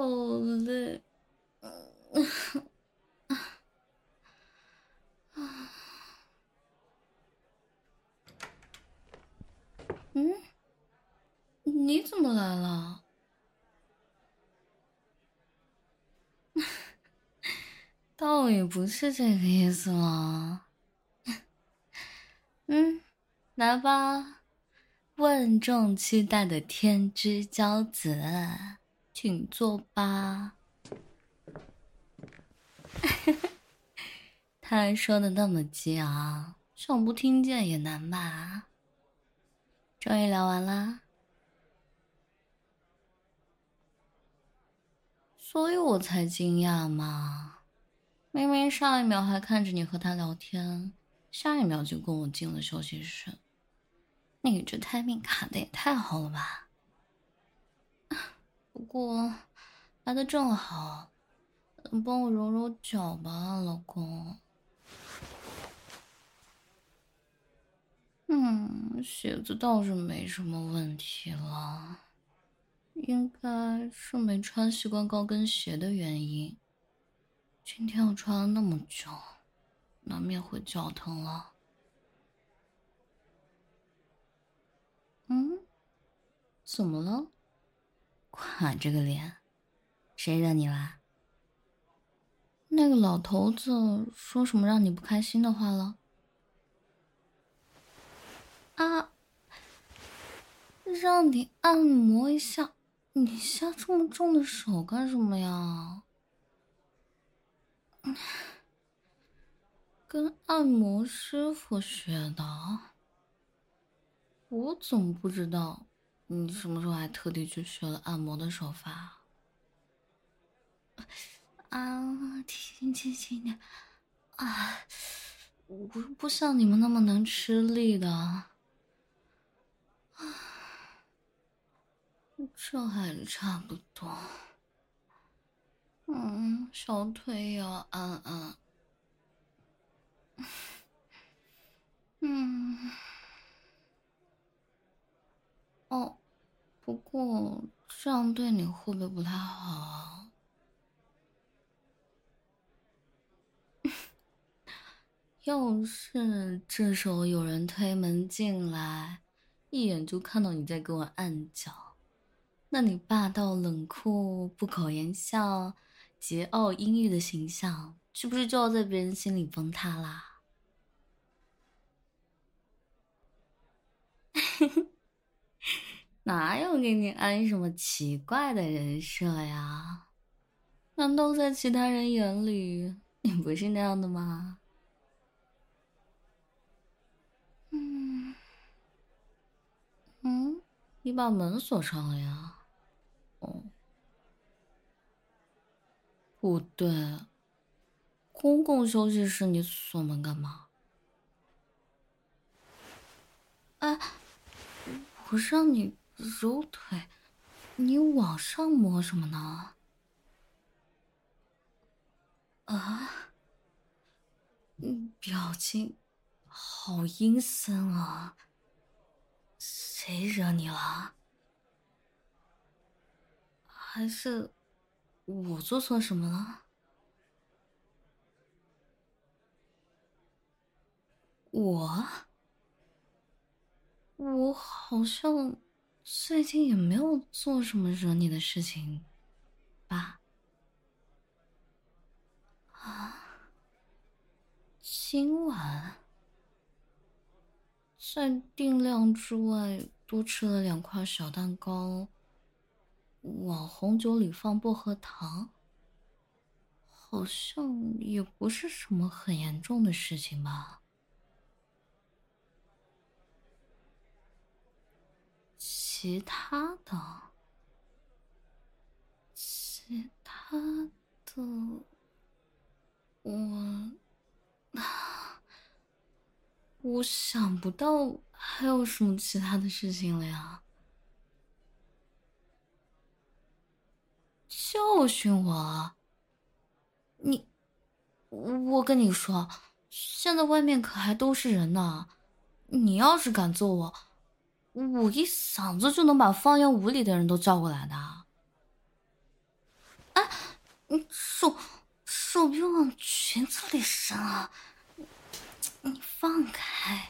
累。嗯，你怎么来了？倒也不是这个意思了。来吧，万众期待的天之骄子，请坐吧。他说的那么急啊，想不听见也难吧？终于聊完啦，所以我才惊讶嘛。明明上一秒还看着你和他聊天，下一秒就跟我进了休息室，你这 timing 卡的也太好了吧？不过来的正好，帮我揉揉脚吧，老公。鞋子倒是没什么问题了，应该是没穿习惯高跟鞋的原因。今天我穿了那么久，难免会脚疼了。怎么了？垮这个脸，谁惹你啦？那个老头子说什么让你不开心的话了？啊，让你按摩一下，你下这么重的手干什么呀？跟按摩师傅学的？我怎么不知道？你什么时候还特地去学了按摩的手法？啊，轻点啊！我不像你们那么能吃力的。这还是差不多。小腿也要按按。哦，不过这样对你会不会不太好啊？要是这时候有人推门进来，一眼就看到你在给我按脚，那你霸道冷酷、不苟言笑、桀骜阴郁的形象，是不是就要在别人心里崩塌啦？哪有给你安什么奇怪的人设呀？难道在其他人眼里，你不是那样的吗？嗯你把门锁上了呀？哦，不对，公共休息室你锁门干嘛？哎，我让你揉腿，你往上摸什么呢？啊，表情好阴森啊！谁惹你了？还是我做错什么了？我好像最近也没有做什么惹你的事情吧？啊，今晚在定量之外多吃了2块小蛋糕，往红酒里放薄荷糖，好像也不是什么很严重的事情吧？其他的，其他的，我我想不到还有什么其他的事情了呀。教训我？你，我跟你说，现在外面可还都是人呢。你要是敢揍我，我一嗓子就能把方圆5里的人都叫过来的。 手别往裙子里伸啊！你放开！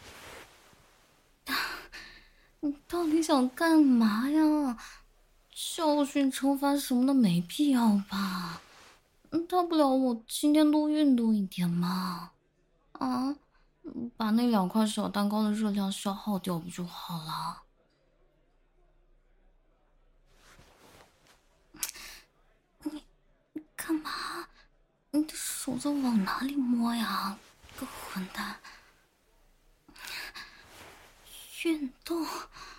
你到底想干嘛呀？教训惩罚什么的没必要吧？大不了我今天多运动一点嘛。啊，把那2块小蛋糕的热量消耗掉不就好了？你干嘛？你的手在往哪里摸呀？个混蛋！运动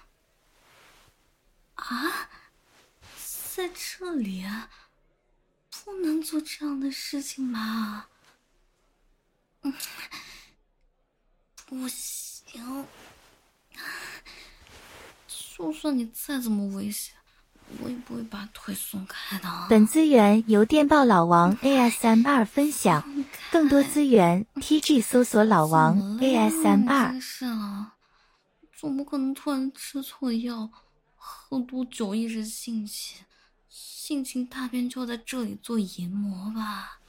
啊，在这里不能做这样的事情吧？不行，就算你再怎么危险，我也不会把腿松开的。 本资源由电报老王 ASMR 分享，更多资源 TG 搜索老王 ASMR。 真是啊，总不可能突然吃错药，喝多酒一时性情大变就在这里做淫魔吧？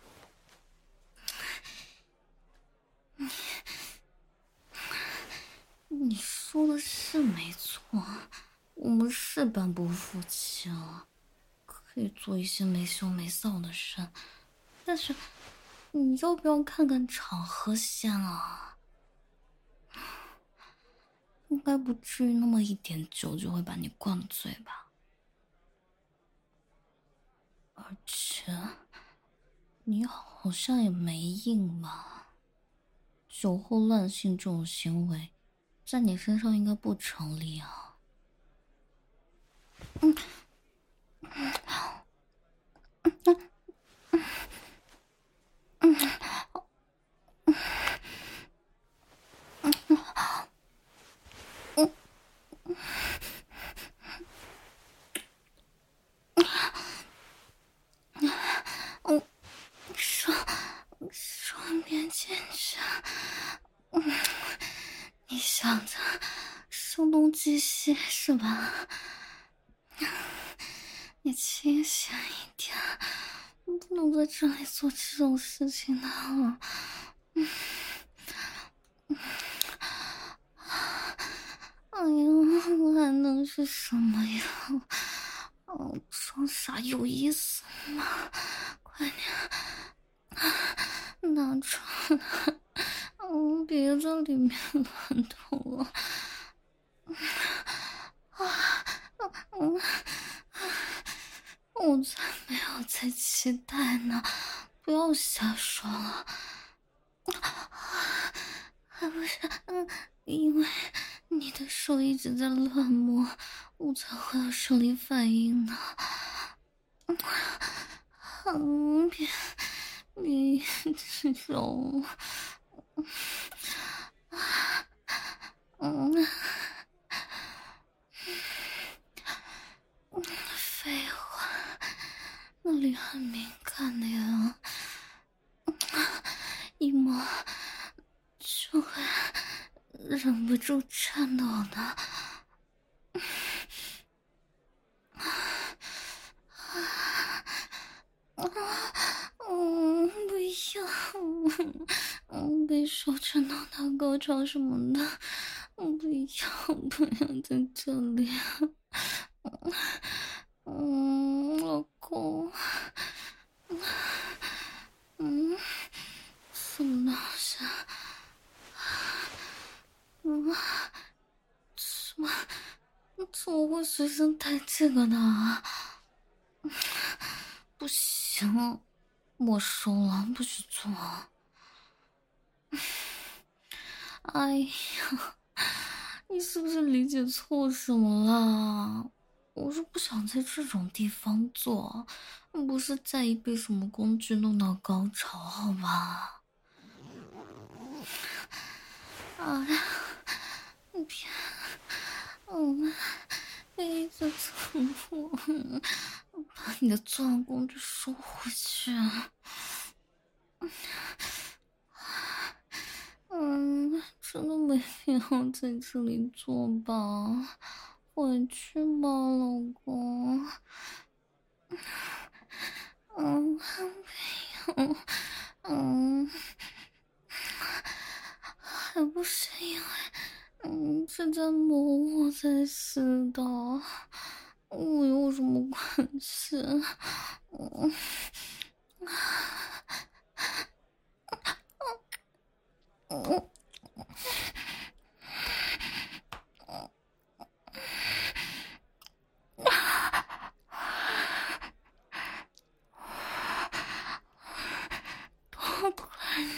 你说的是没错，我们是半部夫妻了，可以做一些没羞没臊的事，但是你要不要看看场合先啊？应该不至于那么一点酒就会把你灌醉吧？而且你好像也没硬吧？酒后乱性这种行为，在你身上应该不成立啊。双边坚持，你想着声东击西是吧？你清醒一点，不能在这里做这种事情的。哎呀，我还能是什么呀？装傻有意思吗？快点拿出来！别在里面乱动了。我才没有在期待呢，不要瞎说了。还不是，因为你的手一直在乱摸，我才会有生理反应呢。别这种，废话，那里很敏感的呀，一摸就会忍不住颤抖的。不要，被手震到大高潮什么的，不要在这里。老公，什么东西？怎么会随身带这个呢？不行，没收了，不许做。哎呀，你是不是理解错什么啦？我是不想在这种地方做，不是在意被什么工具弄到高潮，好吧？哎呀，别，别一直蹭我，把你的作案工具收回去。真的没必要在这里做吧？回去吧，老公。 我有什么关系？多亏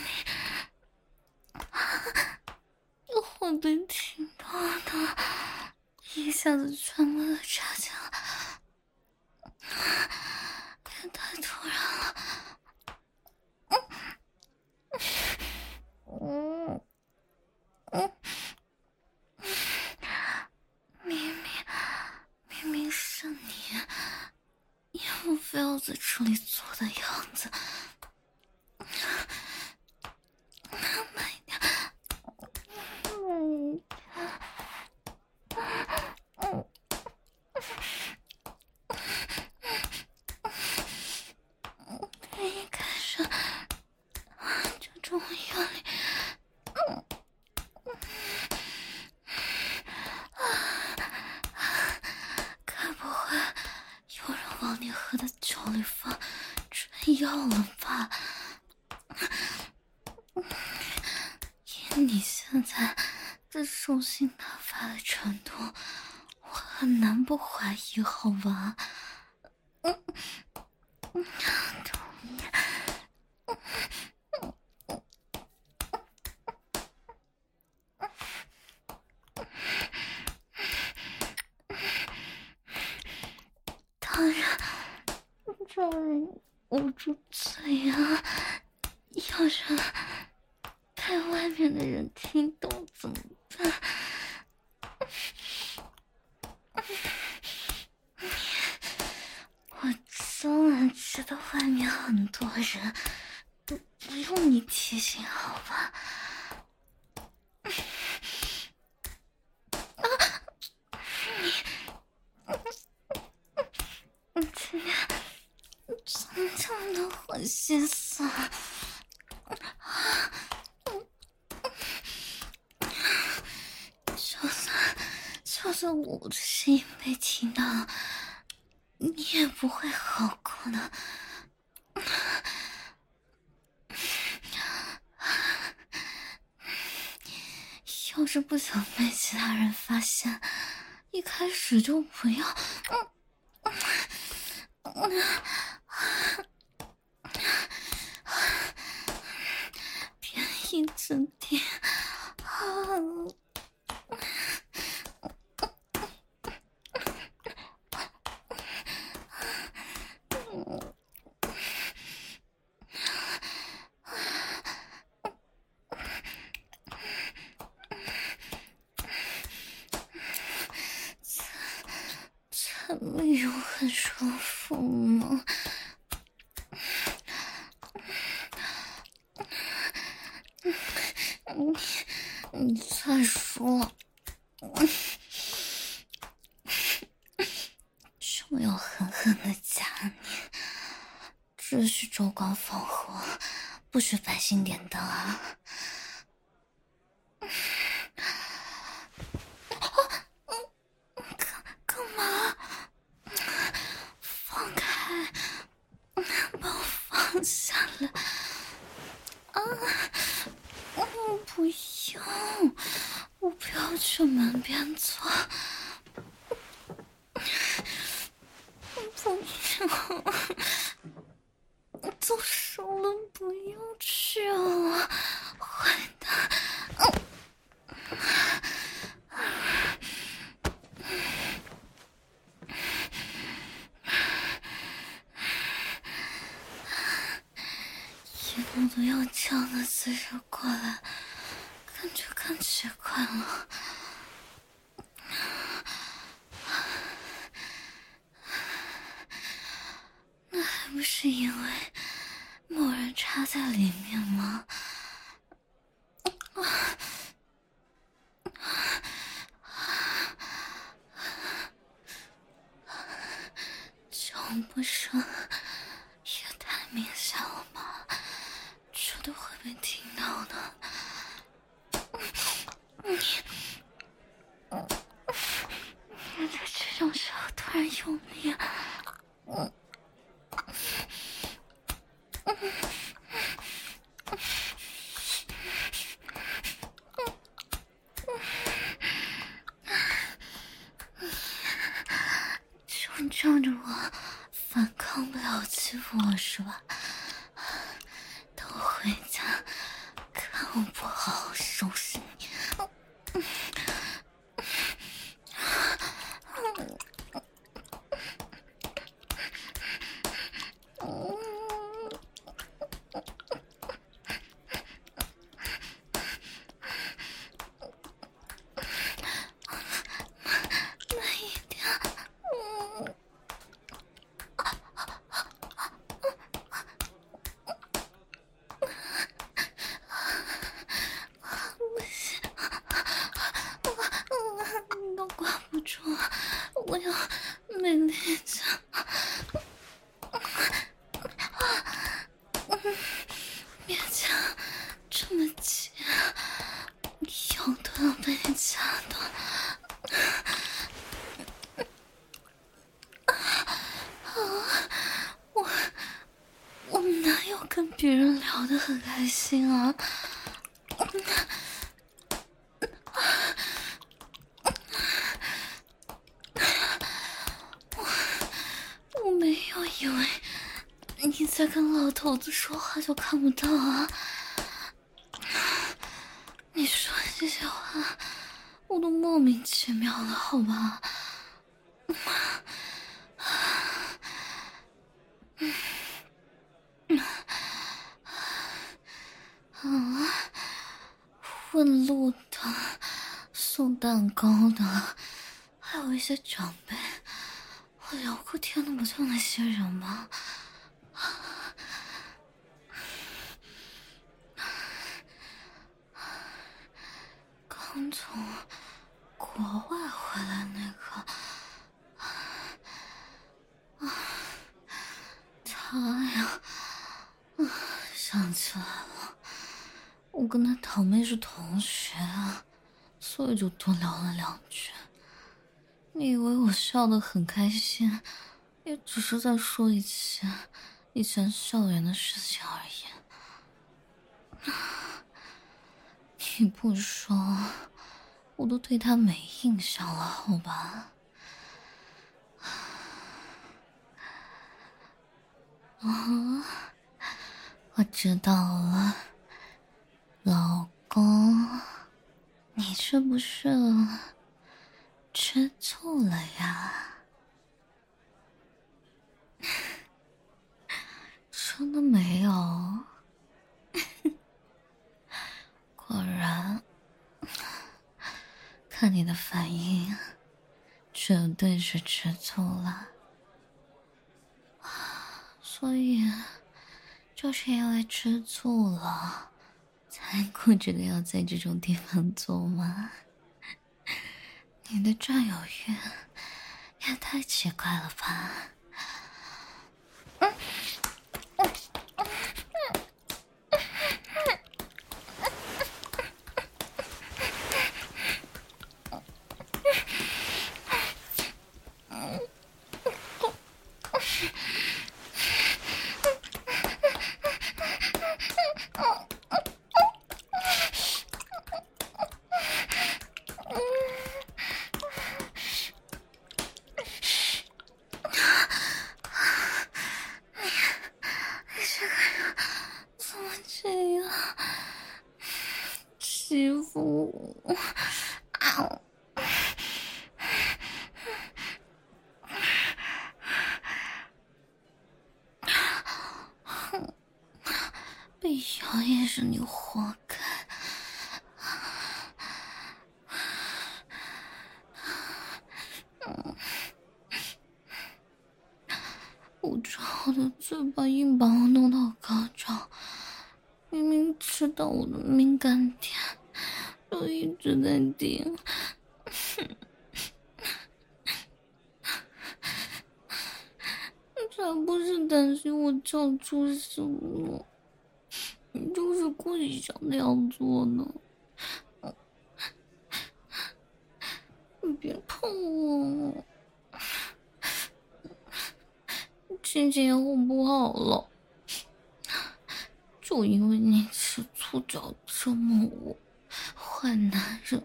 你会被听到的，一下子全部都插进来，也太突然了。明明是你，也不非要在这里做的样子。一开始就这么用力，该不会有人往你喝的酒里放春药了吧？以你现在这兽性大发的程度，我很难不怀疑，好吧？当然，这捂住嘴啊！要是被外面的人听懂怎么办？我当然知道外面很多人，不用你提醒，好吧？你今天怎么这么多坏心思啊？就算我的声音被听到了，你也不会好过的。要是不想被其他人发现，一开始就不要。别一直点。怎么有很舒服吗？你再说，就要狠狠的夹你，只许烛光放火，不许百姓点灯啊！干嘛？放开，把我放下来！啊！不用，我不要去门边坐。不用，都说了不要去了，坏蛋！一路都要这样的姿势过来，感觉更奇怪了。那还不是因为某人插在里面吗？脚步声也太明显了吧，绝对会被听到的。你的这种小动突然用力，就仗着我反抗不了欺负我是吧？等我回家看我不好好收拾你。我要没力气，别夹这么紧，腰都要被你夹断。我哪有跟别人聊得很开心啊？我没有以为你在跟老头子说话就看不到啊！你说这些话，我都莫名其妙了，好吧？问路的、送蛋糕的，还有一些长辈，我聊过天的不就那些人吗？刚从国外回来那个，他呀，想起来了，我跟他堂妹是同学啊，所以就多聊了2句。你以为我笑得很开心，也只是在说一些以前校园的事情而已。你不说，我都对他没印象了，好吧？我知道了，老公，你是不是吃醋了呀？真的没有。果然，看你的反应，绝对是吃醋了。所以，就是因为吃醋了，才固执的要在这种地方做吗？你的占有欲也太奇怪了吧！怎么这样欺负我？被咬也是你活该。我抓我的嘴巴，硬把我弄到高潮，明明吃到我的敏感点，就一直在顶。才不是担心我叫出什么，你就是故意想那样做呢。你别碰我。 心情也哄不好了，就因为你吃醋找折磨我，坏男人。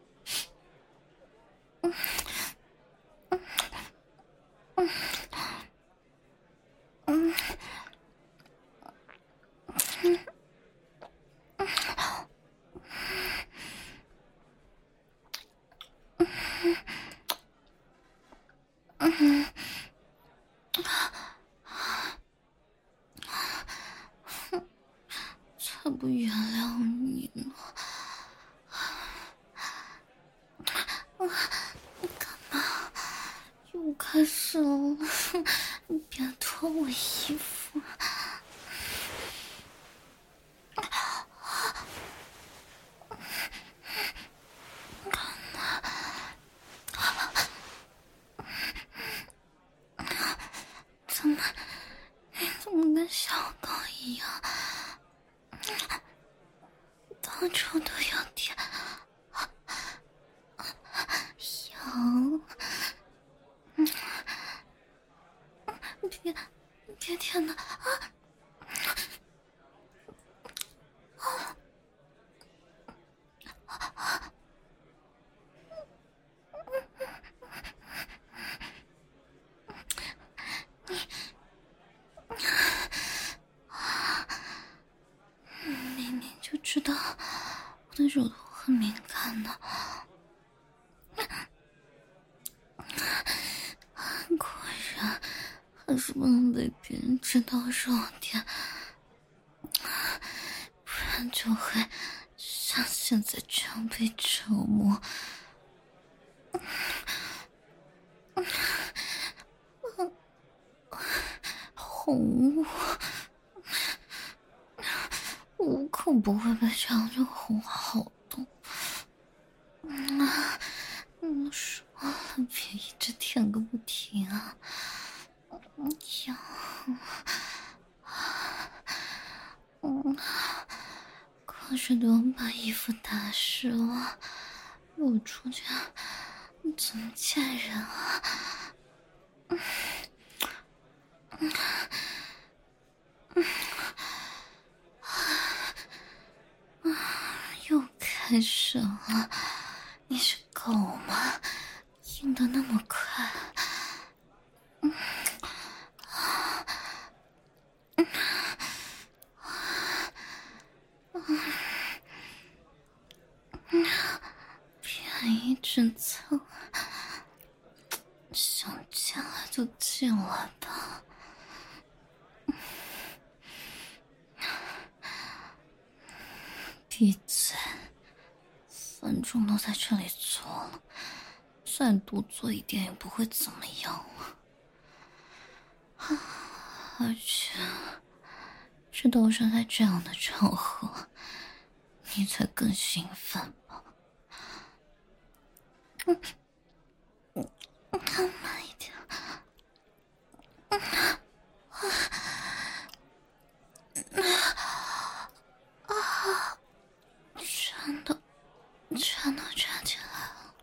才不原谅你呢！你干嘛？又开始了！你别脱我衣服！怎么跟小狗一样？到处都有点痒。别舔了明明就知道我的乳头很敏感的，果然还是不能被别人知道弱点，不然就会像现在这样被折磨。哄我可不会被这样就哄好的。说了别一直舔个不停啊！痒。可是都把衣服打湿了，我出去怎么见人啊？又开始了，你是狗吗？硬得那么快。别一直蹭，想进来就进来吧。闭嘴，3钟都在这里坐了，再多坐一点也不会怎么样了。而且这都是在这样的场合，你才更兴奋吧？慢一点。全都站起来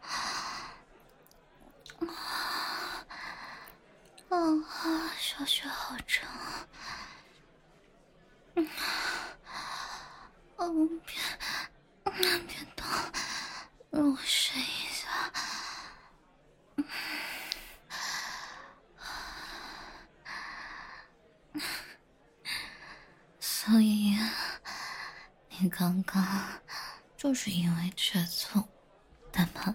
了。小穴好长。别动，让我睡一下。所以你刚刚就是因为吃醋，对吗？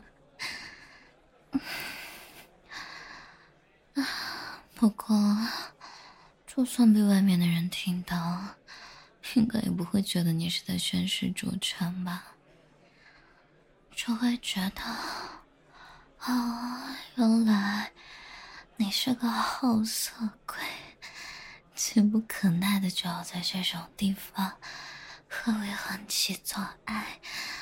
不过就算被外面的人听到，应该也不会觉得你是在宣示主权吧，只会觉得原来你是个好色鬼，急不可耐的就要在这种地方和未婚妻做爱。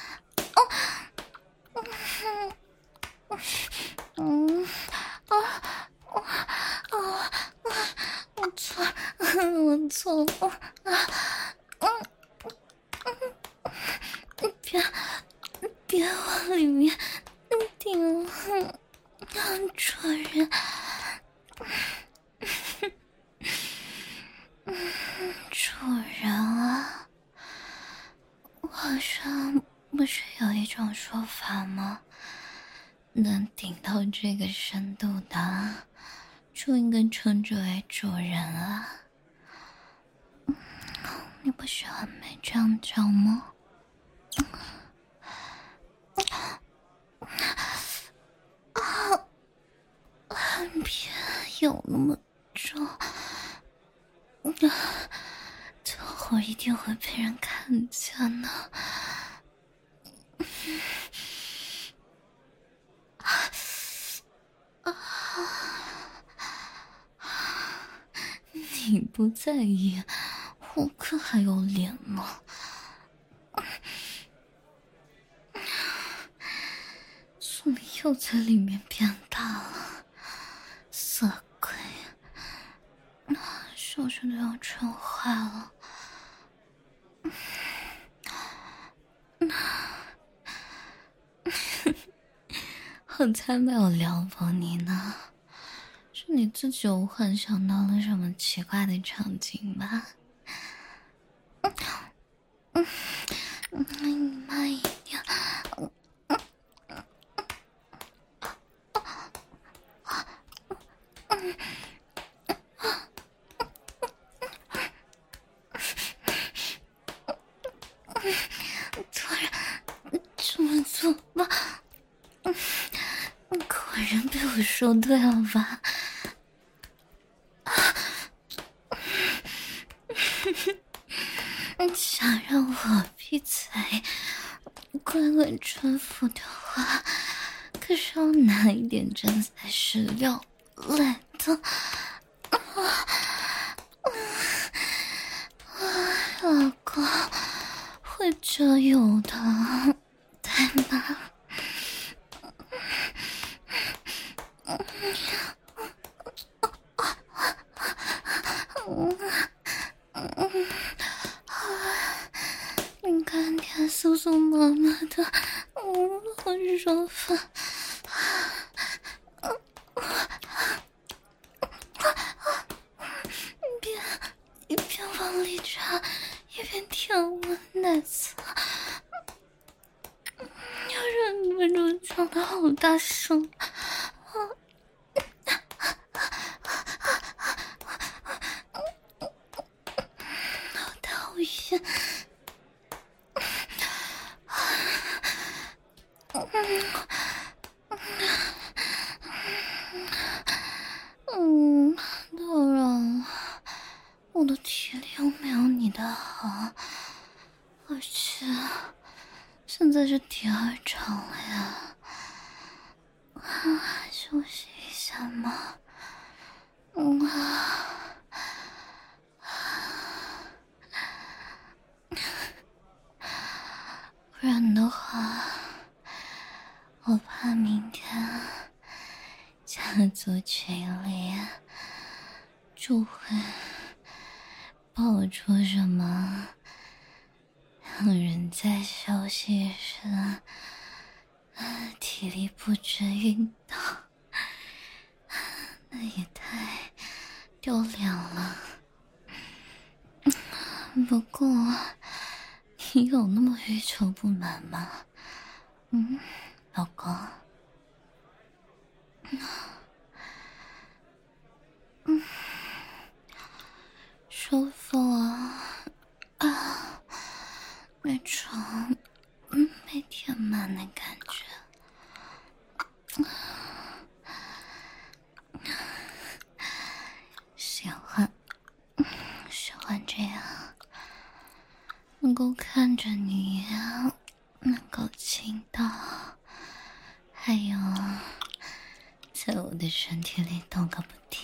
我错了。别往里面顶了，传人。 种说法吗？能顶到这个深度的，就应该称之为主人啊。你不喜欢被这样叫吗？别有那么重，这会儿一定会被人看见的。你不在意，我可还有脸呢。怎么又在里面变大了？色鬼，手指都要撑坏了。我才没有撩拨你呢，是你自己又幻想到了什么奇怪的场景吧？你慢一点。突然这么做吧，果然被我说对了吧？想让我闭嘴乖乖臣服的话，可是要拿一点真材实料来的。老公会这有的，对吗？你看点酥酥麻麻的，好舒服。一边往里插，一边舔我奶子，又忍不住叫的好大声。好讨厌。当然了，我的体力又没有你的好，而且现在是第二场了呀，休息一下嘛。不然的话，我怕明天家族群里就会爆出什么让人在休息时体力不支运动，那也太丢脸了。不过你有那么欲求不满吗？老公。舒服啊，那种被填满的感觉。喜欢这样，能够看着你，能够亲到，还有在我的身体里动个不停。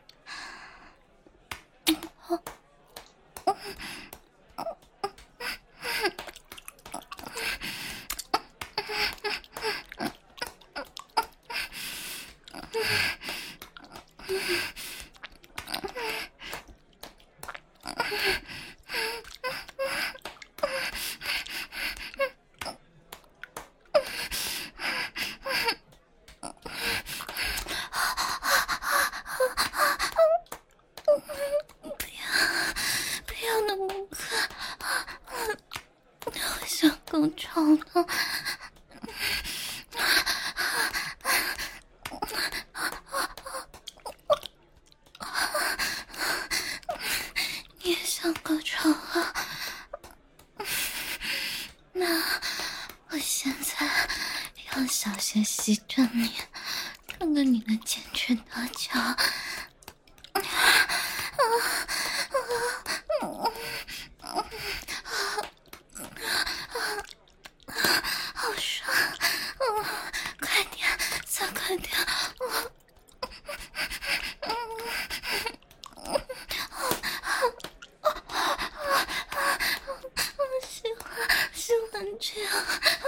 不要那么快，我想高潮了。 先吸着你，看看你能坚持多久。好爽！快点，再快点！喜欢这样。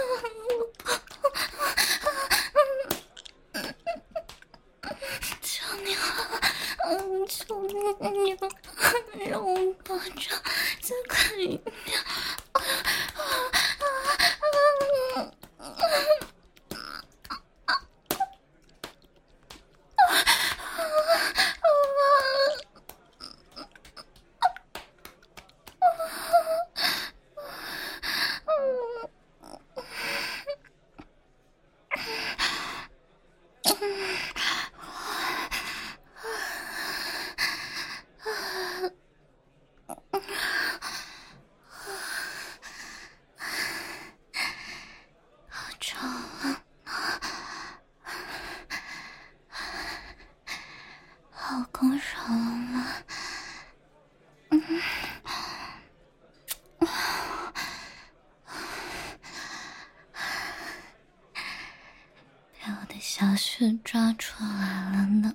求你了，求你了，让我抱着，再快一点！好吵啊！老公爽了吗？被我的小穴抓出来了呢。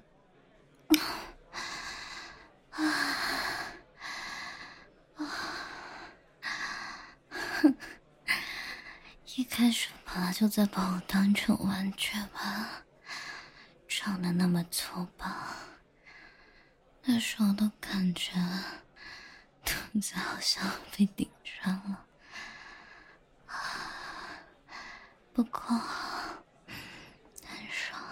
一开始本来就在把我当成玩具吧，长得那么粗暴，那时候都感觉肚子好像被顶上了。不过很爽。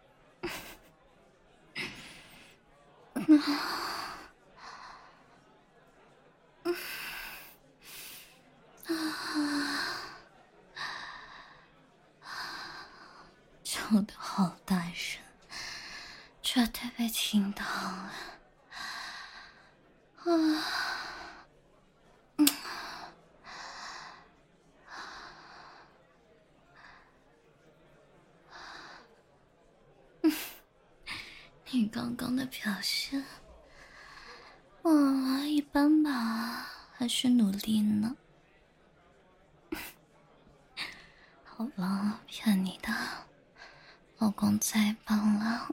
叫的好大声，绝对被听到了。你刚刚的表现，一般吧，还需努力呢。好了，骗你的，老公太棒了。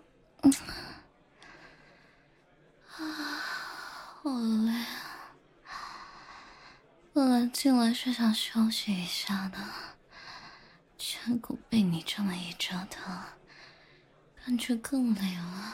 好累啊！本来进来是想休息一下的，结果被你这么一折腾，感觉更累了。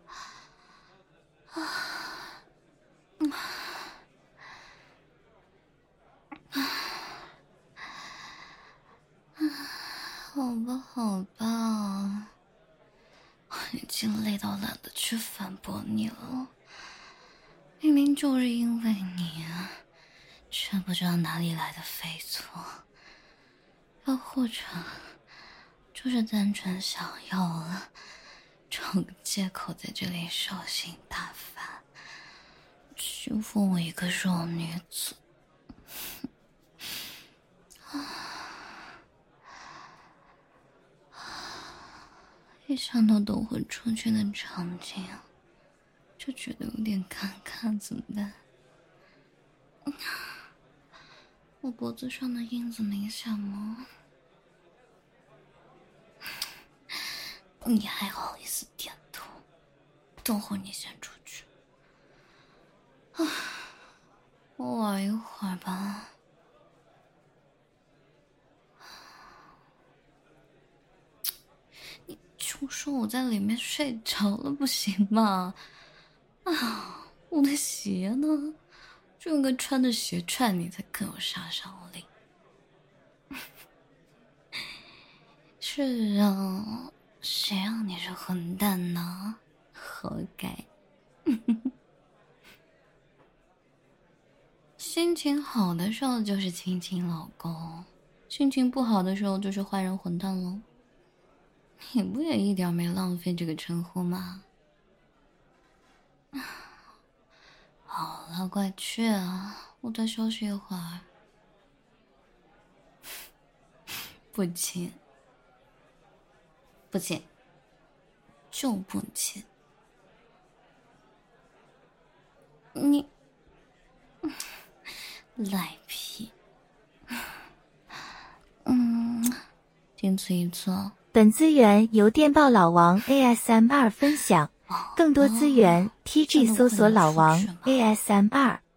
好吧，好吧，我已经累到懒得去反驳你了。明明就是因为你，却不知道哪里来的飞错，又或者就是单纯想要了，找个借口在这里兽性大发，欺负我一个弱女子。一想到等会出去的场景，就觉得有点尴尬，怎么办？我脖子上的印子明显吗？你还好意思点头？等会你先出去，我玩一会儿吧。你就说我在里面睡着了不行吗？我的鞋呢？就应该穿着鞋踹你才更有杀伤力。是啊，谁让你是混蛋呢？活该。心情好的时候就是亲亲老公，心情不好的时候就是坏人混蛋喽。你不也一点没浪费这个称呼吗？好了，快去啊，我再休息一会儿。不亲。 不亲，就不亲。你赖皮。仅此一次。 本资源由电报老王 ASMR 分享，更多资源 TG 搜索老王 ASMR。